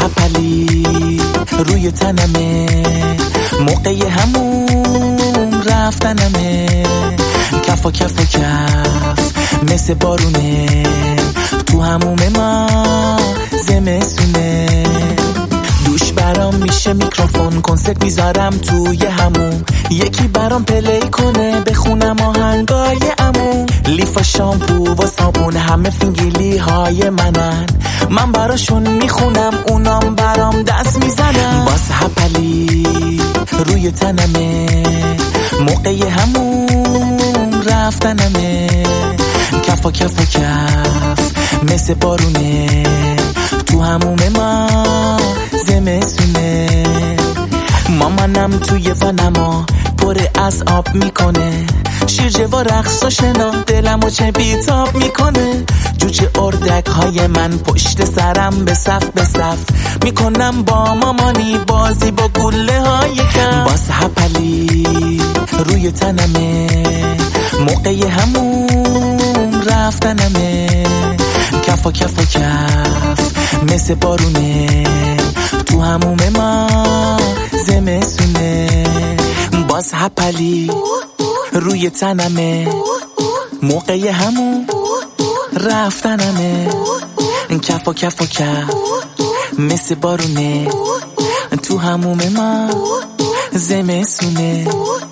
هپلی روی تنمه، موقع همون رفتنمه، کف و کف و کف مثل بارونه، تو هموم ما زمستونه. دوش برام میشه میکروفون، کنسرت میذارم توی همون، یکی برام پلی کنه بخونم آهنگای عمو. لیف و شامپو و صابون همه فینگلی های منن، من براشون میخونم اونام برام دست میزنن. باز هپلی روی تنمه، موقع همون رفتنمه، کف و کف و کف مثل بارونه، تو هموم ما زمستونه. مامانم توی ونما پر از آب میکنه، شیرجه و رقص و شنا دلمو چه بیتاب میکنه. جوجه اردک های من پشت سرم به صف به صف، میکنم با مامانی بازی با گله های کف. باز هپلی روی تنمه، موقع همون رفتنمه، کف و کف و کف مثل بارونه، تو هموم ما زمستونه. باز هپلی روی تنمه، موقع همون رفتنمه، کف و کف و کف مثل بارونه، تو هموم ما زمستونه.